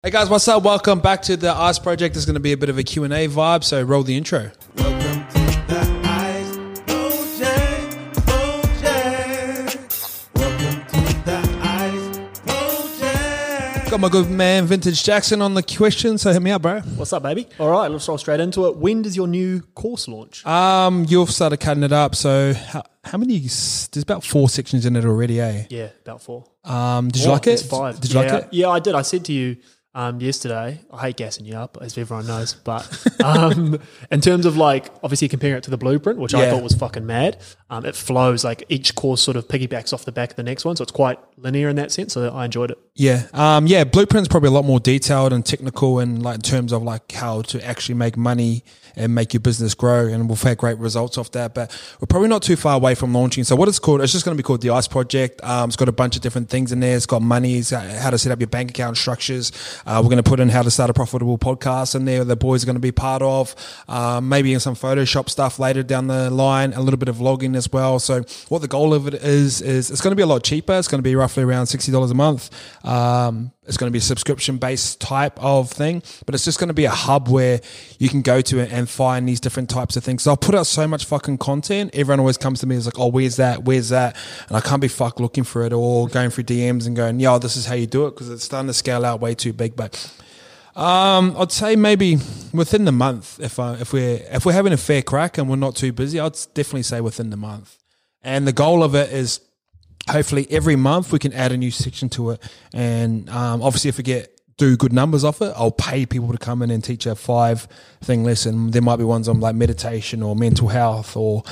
Hey guys, what's up? Welcome back to the Ice Project. There's going to be a bit of a Q&A vibe, so roll the intro. Welcome to the Ice Project. Welcome to the Ice Project. Got my good man Vintage Jackson on the question, so hit me up, bro. What's up, baby? All right, let's roll straight into it. When does your new course launch? You've started cutting it up, so how many? There's about 4 sections in it already, eh? Yeah, about 4. Did you like it? It's 5. Did you like it? Yeah, I did. I said to you yesterday, I hate gassing you up, as everyone knows, but in terms of like obviously comparing it to the blueprint, which I thought was fucking mad, it flows, like each course sort of piggybacks off the back of the next one, so it's quite linear in that sense, so I enjoyed it. Yeah. Blueprint's probably a lot more detailed and technical and like in terms of like how to actually make money and make your business grow, and we've had great results off that, but we're probably not too far away from launching. So what it's called, it's just going to be called the Ice Project. It's got a bunch of different things in there. It's got money, how to set up your bank account structures. We're going to put in how to start a profitable podcast in there. The boys are going to be part of, maybe in some Photoshop stuff later down the line, a little bit of vlogging as well. So what the goal of it is it's going to be a lot cheaper. It's going to be roughly around $60 a month. It's going to be a subscription-based type of thing, but it's just going to be a hub where you can go to and find these different types of things. So I'll put out so much fucking content. Everyone always comes to me and is like, oh, where's that? And I can't be looking for it or going through DMs and going, yo, this is how you do it, because it's starting to scale out way too big. But I'd say maybe within the month, if we're having a fair crack and we're not too busy, I'd definitely say within the month. And the goal of it is hopefully every month we can add a new section to it. And obviously if we do good numbers off it, I'll pay people to come in and teach a 5-thing lesson. There might be ones on like meditation or mental health, or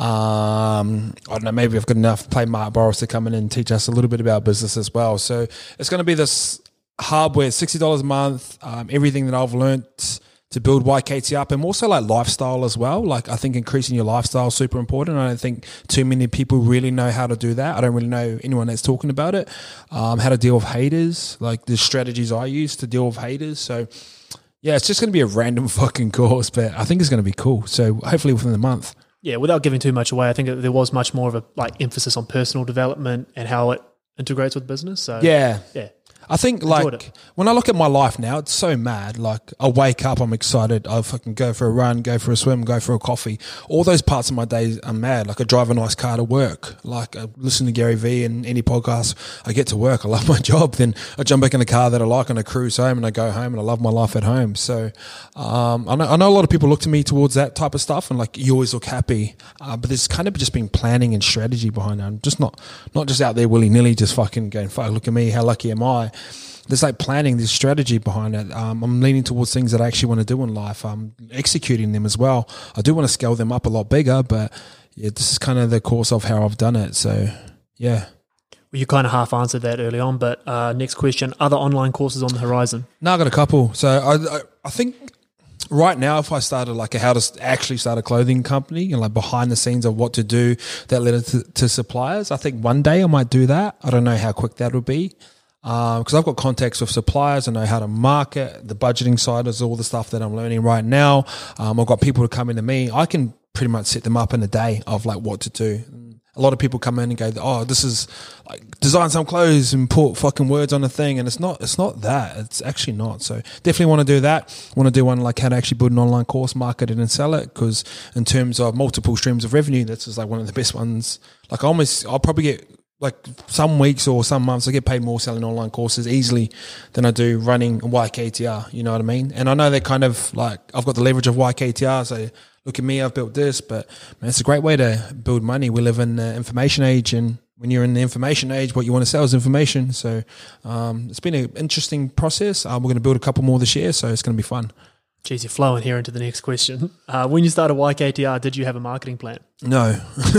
I don't know, maybe I've got enough play Mark Boris to come in and teach us a little bit about business as well. So it's going to be this hub where it's $60 a month, everything that I've learnt to build YKT up, and also like lifestyle as well. Like I think increasing your lifestyle is super important. I don't think too many people really know how to do that. I don't really know anyone that's talking about it. How to deal with haters, like the strategies I use to deal with haters. So yeah, it's just going to be a random fucking course, but I think it's going to be cool. So hopefully within the month. Yeah, without giving too much away, I think that there was much more of a like emphasis on personal development and how it integrates with business. So yeah. I think like when I look at my life now, it's so mad. Like I wake up, I'm excited. I fucking go for a run, go for a swim, go for a coffee. All those parts of my day are mad. Like I drive a nice car to work. Like I listen to Gary Vee and any podcast. I get to work. I love my job. Then I jump back in the car that I like and I cruise home and I go home and I love my life at home. So I know a lot of people look to me towards that type of stuff and like you always look happy. But there's kind of just been planning and strategy behind it. I'm just not just out there willy-nilly just fucking going, fuck, look at me, how lucky am I? There's like planning, there's strategy behind it. I'm leaning towards things that I actually want to do in life. I'm executing them as well. I do want to scale them up a lot bigger, but yeah, this is kind of the course of how I've done it. So yeah. Well, you kind of half answered that early on, but next question, other online courses on the horizon? No, I got a couple. So I think right now, if I started like how to actually start a clothing company and like behind the scenes of what to do that led to suppliers, I think one day I might do that. I don't know how quick that will be. Because I've got contacts with suppliers. I know how to market. The budgeting side is all the stuff that I'm learning right now. I've got people to come into me. I can pretty much set them up in a day of like what to do. A lot of people come in and go, oh, this is like design some clothes and put fucking words on a thing. And it's not that. It's actually not. So definitely want to do that. Want to do one like how to actually build an online course, market it and sell it. Because in terms of multiple streams of revenue, this is like one of the best ones. Like I'll probably get like some weeks or some months I get paid more selling online courses easily than I do running YKTR, you know what I mean? And I know they're kind of like, I've got the leverage of YKTR, so look at me, I've built this, but man, it's a great way to build money. We live in the information age, and when you're in the information age, what you want to sell is information. So it's been an interesting process. We're going to build a couple more this year, so it's going to be fun. Geez, you're flowing here into the next question. When you started YKTR, did you have a marketing plan? No.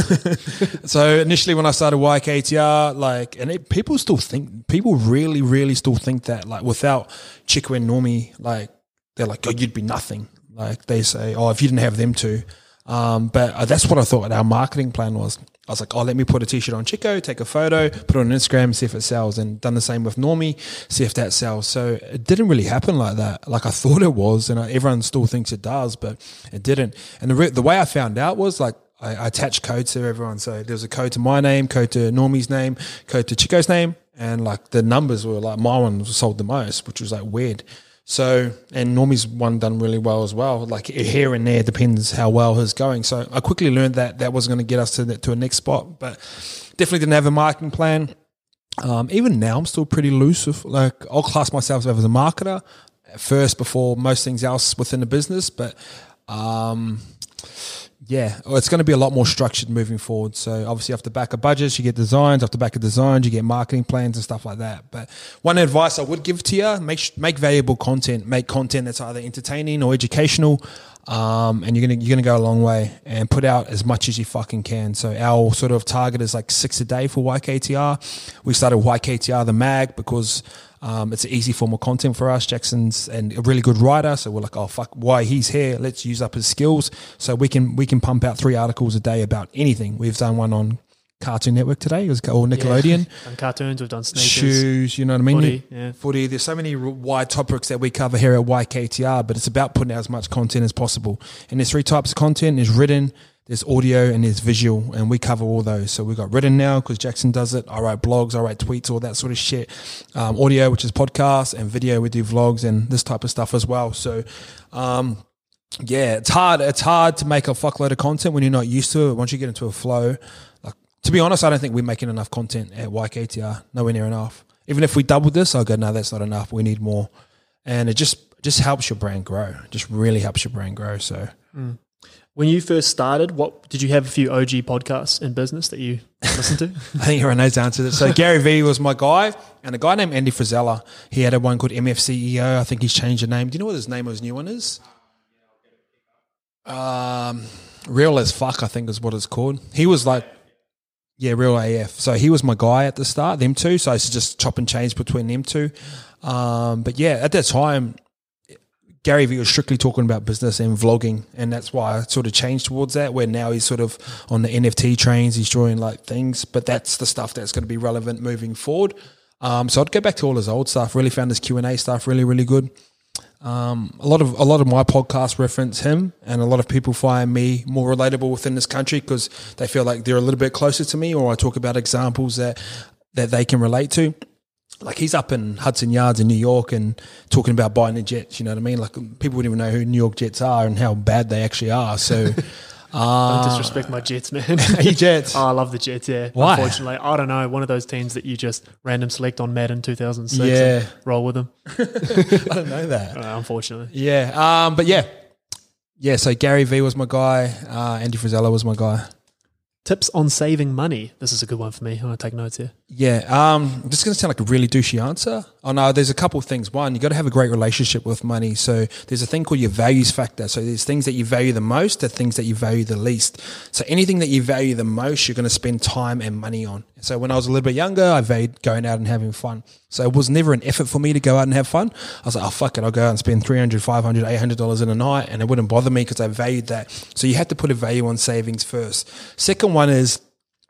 So initially when I started YKTR, people really, really still think that like without Chico and Normie, like they're like, oh, you'd be nothing. Like they say, oh, if you didn't have them too. But that's what I thought our marketing plan was. I was like, oh, let me put a t-shirt on Chico, take a photo, put it on Instagram, see if it sells, and done the same with Normie, see if that sells. So it didn't really happen like that. Like I thought it was, and everyone still thinks it does, but it didn't. And the way I found out was like I attached codes to everyone. So there's a code to my name, code to Normie's name, code to Chico's name. and like the numbers were like my one was sold the most, which was like weird. So, and Normie's one done really well as well. Like here and there depends how well his going. So I quickly learned that wasn't going to get us to a next spot, but definitely didn't have a marketing plan. Even now, I'm still pretty loose with, like, I'll class myself as a marketer at first before most things else within the business, but it's going to be a lot more structured moving forward. So obviously off the back of budgets, you get designs. Off the back of designs, you get marketing plans and stuff like that. But one advice I would give to you, make valuable content. Make content that's either entertaining or educational, and you're gonna go a long way. And put out as much as you fucking can. So our sort of target is like 6 a day for YKTR. We started YKTR the mag because it's an easy form of content for us. Jackson's and a really good writer, so we're like, oh fuck, why he's here? Let's use up his skills so we can pump out 3 articles a day about anything. We've done one on Cartoon Network today, or Nickelodeon. Done cartoons, we've done sneakers, shoes. You know what I mean? Footy. There's so many wide topics that we cover here at YKTR, but it's about putting out as much content as possible. And there's 3 types of content: there's written, there's audio, and there's visual, and we cover all those. So we've got written now because Jackson does it. I write blogs, I write tweets, all that sort of shit. Audio, which is podcasts, and video, we do vlogs and this type of stuff as well. So, it's hard. It's hard to make a fuckload of content when you're not used to it. Once you get into a flow, like, to be honest, I don't think we're making enough content at YKTR. Nowhere near enough. Even if we doubled this, I'll go, no, that's not enough. We need more. And it just helps your brand grow. It just really helps your brand grow. So. When you first started, did you have a few OG podcasts in business that you listened to? I think everyone knows the answer to this. So Gary Vee was my guy, and a guy named Andy Frisella. He had one called MFCEO. I think he's changed the name. Do you know what his name of his new one is? Real as Fuck, I think is what it's called. He was like, Real AF. So he was my guy at the start, them two. So I used to just chop and change between them two. But yeah, at that time, Gary Vee was strictly talking about business and vlogging, and that's why I sort of changed towards that, where now he's sort of on the NFT trains, he's drawing like things, but that's the stuff that's going to be relevant moving forward. So I'd go back to all his old stuff. Really found his Q&A stuff really, really good. A lot of my podcasts reference him, and a lot of people find me more relatable within this country because they feel like they're a little bit closer to me, or I talk about examples that they can relate to. Like he's up in Hudson Yards in New York and talking about buying the Jets, you know what I mean? Like people wouldn't even know who New York Jets are and how bad they actually are. So don't disrespect my Jets, man. Hey, Jets. Oh, I love the Jets, yeah. Why? Unfortunately, I don't know. One of those teams that you just random select on Madden 2006 Yeah. and roll with them. I don't know that. Unfortunately. Yeah. But yeah. Yeah, so Gary Vee was my guy. Andy Frisella was my guy. Tips on saving money. This is a good one for me. I want to take notes here. Yeah, this is going to sound like a really douchey answer. Oh no, there's a couple of things. One, you got to have a great relationship with money. So there's a thing called your values factor. So there's things that you value the most, the things that you value the least. So anything that you value the most, you're going to spend time and money on. So when I was a little bit younger, I valued going out and having fun. So it was never an effort for me to go out and have fun. I was like, oh, fuck it. I'll go out and spend $300, $500, $800 in a night, and it wouldn't bother me because I valued that. So you have to put a value on savings first. Second one is,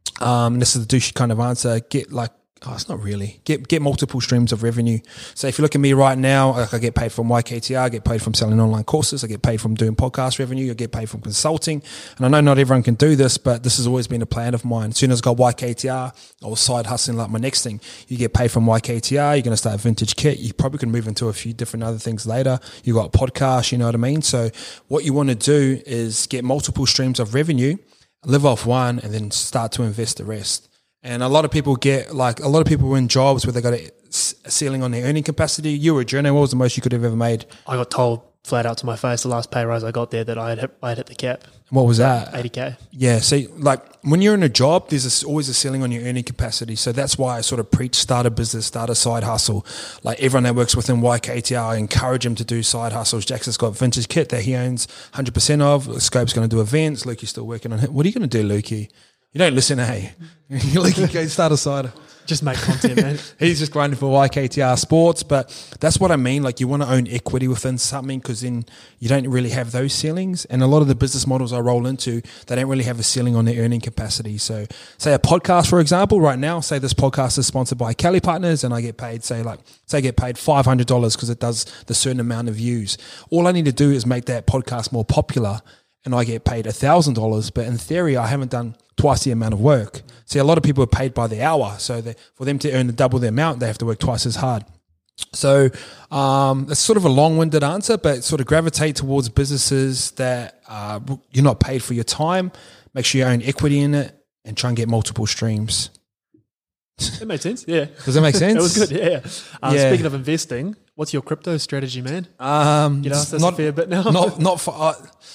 this is the douchey kind of answer, it's not really. Get multiple streams of revenue. So if you look at me right now, like I get paid from YKTR, I get paid from selling online courses, I get paid from doing podcast revenue, I get paid from consulting. And I know not everyone can do this, but this has always been a plan of mine. As soon as I got YKTR, I was side hustling like my next thing. You get paid from YKTR, you're going to start Vintage Kit. You probably can move into a few different other things later. You got a podcast, you know what I mean? So what you want to do is get multiple streams of revenue, live off one, and then start to invest the rest. And a lot of people were in jobs where they got a ceiling on their earning capacity. You were a journo. What was the most you could have ever made? I got told flat out to my face the last pay rise I got there that I had hit the cap. What was that? 80K. Yeah. So like when you're in a job, there's always a ceiling on your earning capacity. So that's why I sort of preach start a business, start a side hustle. Like everyone that works within YKTR, I encourage them to do side hustles. Jackson's got Vintage Kit that he owns 100% of. Scope's going to do events. Lukey's still working on it. What are you going to do, Lukey? You don't listen, hey? Lukey, go start a side. Just make content, man. He's just grinding for YKTR Sports, but that's what I mean. Like you want to own equity within something because then you don't really have those ceilings. And a lot of the business models I roll into, they don't really have a ceiling on their earning capacity. So say a podcast, for example, right now, say this podcast is sponsored by Kelly Partners and I get paid, say I get paid $500 because it does the certain amount of views. All I need to do is make that podcast more popular and I get paid $1,000. But in theory, I haven't done twice the amount of work. See, a lot of people are paid by the hour, so for them to earn double the amount, they have to work twice as hard. So it's sort of a long-winded answer, but sort of gravitate towards businesses that you're not paid for your time. Make sure you own equity in it and try and get multiple streams. That made sense. Yeah. Does that make sense? It was good. Yeah. Yeah. Speaking of investing, what's your crypto strategy, man? You know, that's a fair bit now. Not for.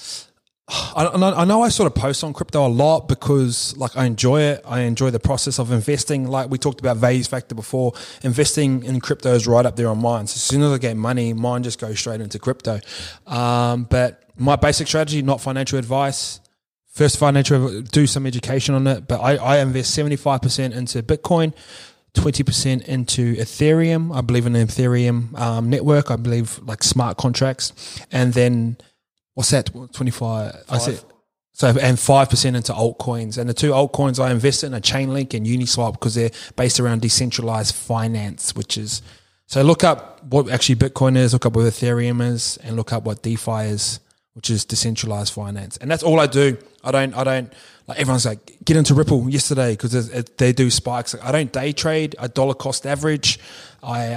I know I sort of post on crypto a lot because like I enjoy it. I enjoy the process of investing. Like we talked about Vase Factor before, investing in crypto is right up there on mine. So as soon as I get money, mine just goes straight into crypto. But my basic strategy, not financial advice. First financial, do some education on it. But I invest 75% into Bitcoin, 20% into Ethereum. I believe in the Ethereum network. I believe like smart contracts. And then what's that? 25. I said so, and 5% into altcoins. And the two altcoins I invest in are Chainlink and Uniswap because they're based around decentralized finance, which is so look up what actually Bitcoin is, look up what Ethereum is, and look up what DeFi is, which is decentralized finance. And that's all I do. I don't like everyone's like get into Ripple yesterday because they do spikes. I don't day trade. I dollar cost average. I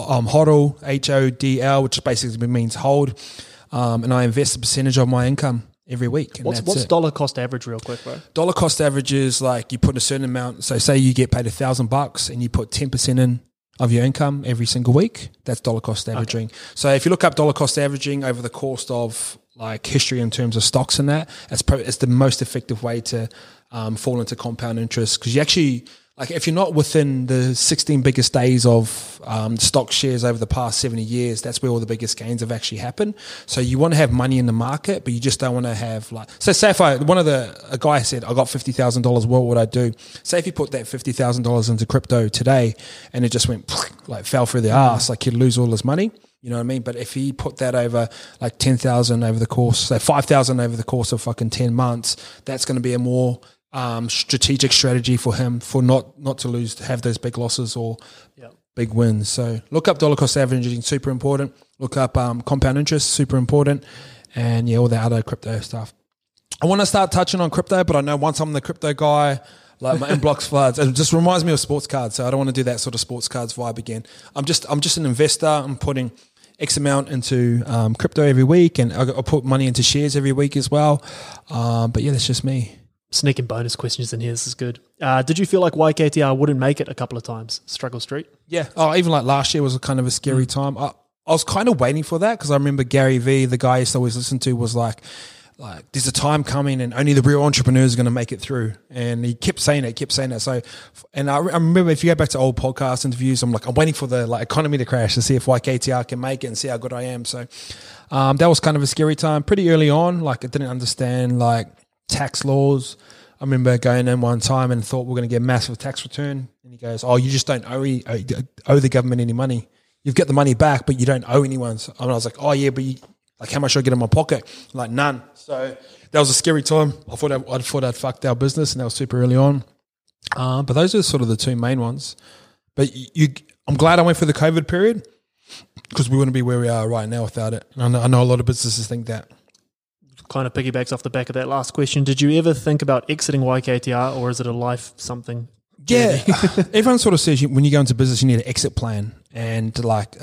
HODL, HODL, which basically means hold. And I invest a percentage of my income every week. And what's dollar cost average real quick, bro? Dollar cost average is like you put a certain amount. So say you get paid $1,000 and you put 10% in of your income every single week. That's dollar cost averaging. Okay. So if you look up dollar cost averaging over the course of like history in terms of stocks and that, it's the most effective way to fall into compound interest because you actually like if you're not within the 16 biggest days of stock shares over the past 70 years, that's where all the biggest gains have actually happened. So you want to have money in the market, but you just don't want to have like. So say if a guy said I got $50,000, what would I do? Say if you put that $50,000 into crypto today and it just went like fell through the ass, like he'd lose all his money. You know what I mean? But if he put that over like 10,000 over the course, say 5,000 over the course of fucking 10 months, that's going to be a more strategic strategy for him for not to lose, to have those big losses or big wins. So look up dollar cost averaging, super important. Look up compound interest, super important. And all the other crypto stuff. I want to start touching on crypto, but I know once I'm the crypto guy, like my inbox floods. It just reminds me of sports cards. So I don't want to do that sort of sports cards vibe again. I'm just an investor. I'm putting X amount into crypto every week, and I put money into shares every week as well. But yeah, that's just me. Sneaking bonus questions in here. This is good. Did you feel like YKTR wouldn't make it a couple of times? Struggle Street? Yeah. Oh, even like last year was a kind of a scary time. I was kind of waiting for that because I remember Gary Vee, the guy I used to always listen to, was like there's a time coming and only the real entrepreneurs are going to make it through. And he kept saying it. So, and I remember if you go back to old podcast interviews, I'm waiting for the economy to crash to see if YKTR can make it and see how good I am. So that was kind of a scary time pretty early on. I didn't understand tax laws. I remember going in one time and thought we're going to get a massive tax return. And he goes, oh, you just don't owe the government any money. You've got the money back, but you don't owe anyone. So, I was like, oh yeah, but how much should I get in my pocket? None. So that was a scary time. I thought I'd fucked our business, and that was super early on. But those are sort of the two main ones. But I'm glad I went through the COVID period because we wouldn't be where we are right now without it. And I know a lot of businesses think that. Kind of piggybacks off the back of that last question. Did you ever think about exiting YKTR, or is it a life something? Yeah, everyone sort of says when you go into business, you need an exit plan, and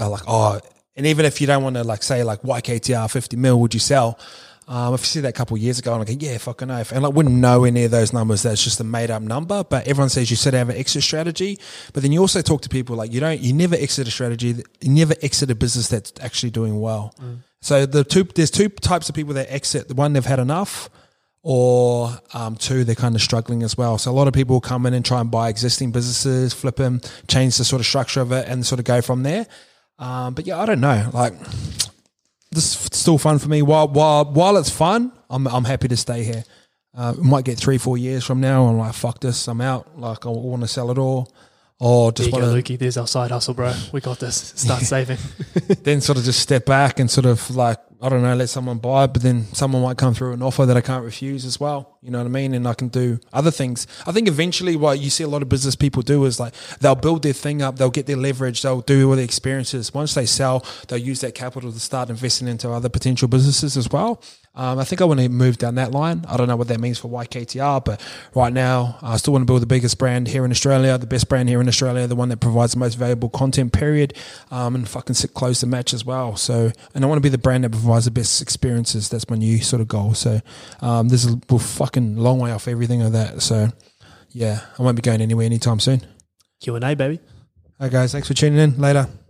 and even if you don't want to say YKTR 50 mil, would you sell? If you see that a couple of years ago, I'm like, yeah, fucking oath. And wouldn't know any of those numbers. That's just a made up number. But everyone says you should have an exit strategy. But then you also talk to people you never exit a strategy. You never exit a business that's actually doing well. So there's two types of people that exit. The one, they've had enough, or two, they're kind of struggling as well. So a lot of people come in and try and buy existing businesses, flip them, change the sort of structure of it, and sort of go from there. But yeah, I don't know. This is still fun for me. While it's fun, I'm happy to stay here. We might get 3-4 years from now, and I'm like, fuck this, I'm out. I want to sell it all, or just want to. Lukey, there's our side hustle, bro. We got this. Start saving. Then sort of just step back and sort of I don't know, let someone buy, but then someone might come through an offer that I can't refuse as well. You know what I mean? And I can do other things. I think eventually what you see a lot of business people do is like they'll build their thing up, they'll get their leverage, they'll do all the experiences. Once they sell, they'll use that capital to start investing into other potential businesses as well. I think I want to move down that line. I don't know what that means for YKTR, but right now I still want to build the biggest brand here in Australia, the best brand here in Australia, the one that provides the most valuable content, period, and fucking sit close to match as well. So, and I want to be the brand that provides the best experiences. That's my new sort of goal. So this is a fucking long way off everything of that. So yeah, I won't be going anywhere anytime soon. Q&A, baby. All right, guys, thanks for tuning in. Later.